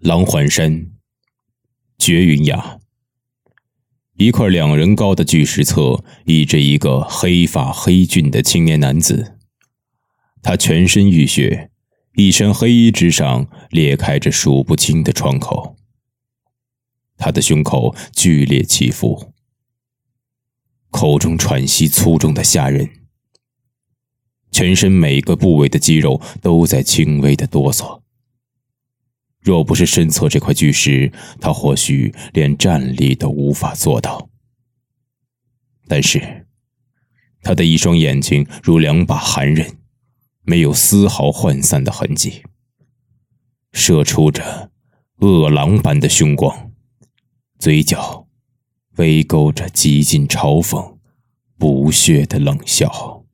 狼环山，绝云崖。一块2人高的巨石侧倚着一个黑发黑俊的青年男子，他全身浴血，一身黑衣之上裂开着数不清的创口，他的胸口剧烈起伏，口中喘息粗重的吓人，全身每个部位的肌肉都在轻微的哆嗦。若不是身侧这块巨石，他或许连站立都无法做到。但是他的一双眼睛如2把寒刃，没有丝毫涣散的痕迹，射出着恶狼般的凶光，嘴角微勾着极尽嘲讽不屑的冷笑。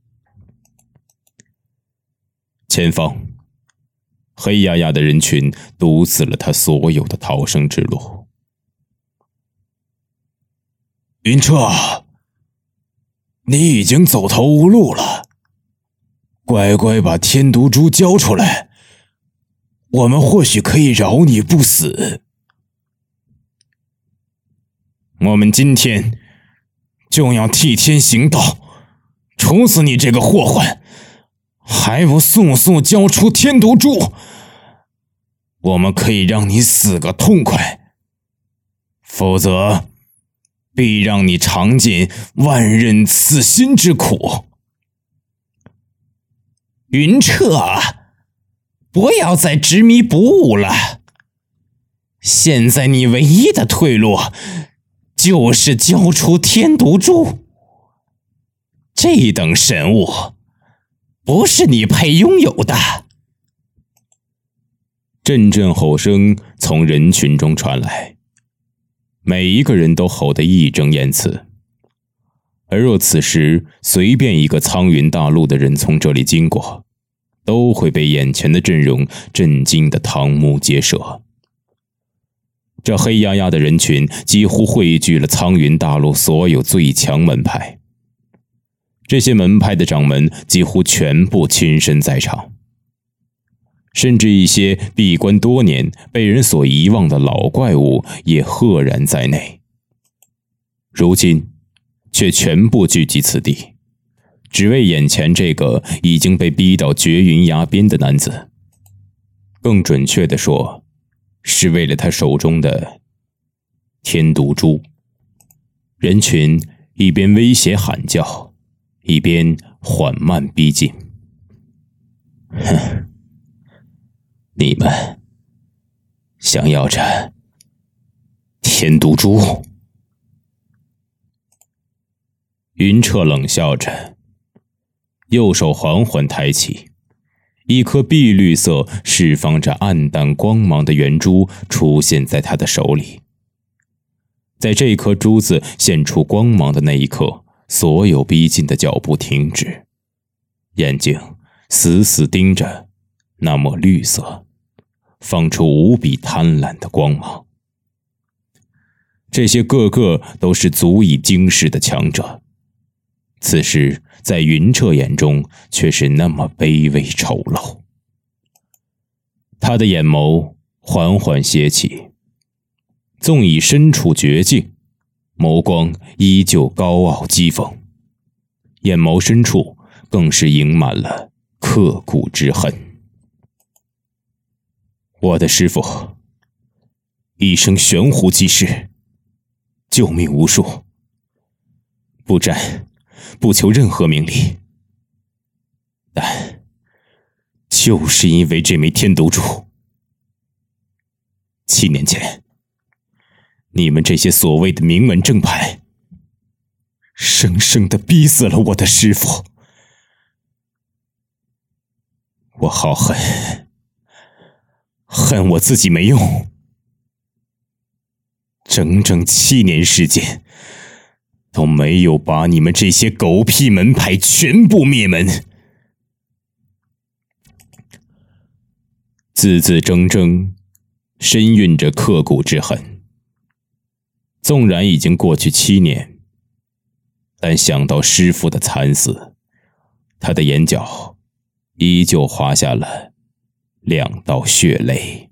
前方黑压压的人群堵死了他所有的逃生之路。 云彻，你已经走投无路了，乖乖把天毒珠交出来，我们或许可以饶你不死。我们今天就要替天行道，处死你这个祸患，还不速速交出天毒珠？我们可以让你死个痛快，否则必让你尝尽万刃刺心之苦。 云彻，不要再执迷不悟了，现在你唯一的退路就是交出天毒珠。这等神物不是你配拥有的。 阵阵吼声从人群中传来，每一个人都吼得义正言辞。而若此时随便一个苍云大陆的人从这里经过，都会被眼前的阵容震惊得瞠目结舌。这黑压压的人群几乎汇聚了苍云大陆所有最强门派，这些门派的掌门几乎全部亲身在场，甚至一些闭关多年被人所遗忘的老怪物也赫然在内。如今却全部聚集此地，只为眼前这个已经被逼到绝云崖边的男子。更准确地说，是为了他手中的天毒珠。人群一边威胁喊叫，一边缓慢逼近。 哼，你们想要这天毒珠？ 云彻冷笑着，右手缓缓抬起，一颗碧绿色释放着暗淡光芒的圆珠出现在他的手里。在这颗珠子现出光芒的那一刻，所有逼近的脚步停止，眼睛死死盯着那抹绿色，放出无比贪婪的光芒。这些个个都是足以惊世的强者，此时在云彻眼中却是那么卑微丑陋。他的眼眸缓缓斜起，纵已身处绝境，眸光依旧高傲讥讽，眼眸深处更是盈满了刻骨之恨。我的师父一生悬壶济世，救命无数，不沾不求任何名利，但就是因为这枚天毒珠，7年前你们这些所谓的名门正派生生地逼死了我的师父。我好恨我自己没用，整整7年时间都没有把你们这些狗屁门派全部灭门。字字铮铮，深蕴着刻骨之恨。纵然已经过去7年，但想到师父的惨死，他的眼角依旧划下了2道血泪。